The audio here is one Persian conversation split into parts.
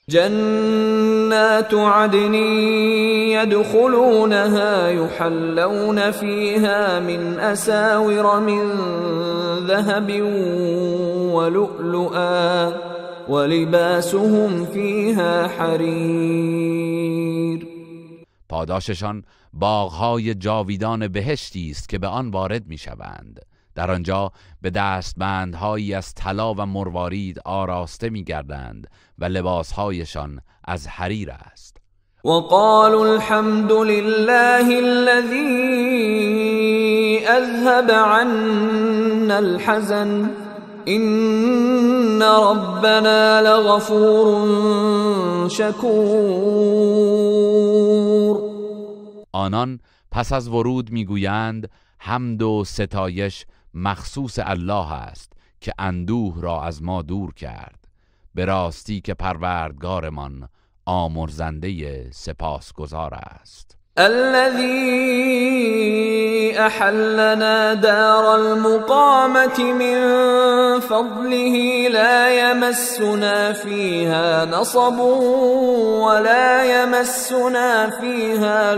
جنات عدن يدخلونها يحلون فيها من أساور من ذهب ولؤلؤا ولباسهم فيها حریر. پاداششان باغ‌های جاویدان بهشتی است که به آن وارد می‌شوند. در آنجا به دستبندهایی از طلا و مروارید آراسته می‌گردند و لباسهایشان از حریر است. وقالوا الحمد لله الذي اذهب عنا الحزن إن ربنا لغفور شکور. آنان پس از ورود میگویند حمد و ستایش مخصوص الله است که اندوه را از ما دور کرد. به راستی که پروردگارمان آمرزنده سپاسگزار است. الذي احلنا دار المقامة من فضله لا يمسنا فيها نصب ولا يمسنا فيها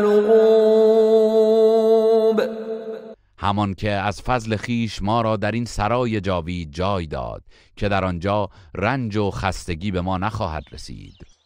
لغوب. همان که از فضل خیش ما را در این سرای جاوید جای داد که در آنجا رنج و خستگی به ما نخواهد رسید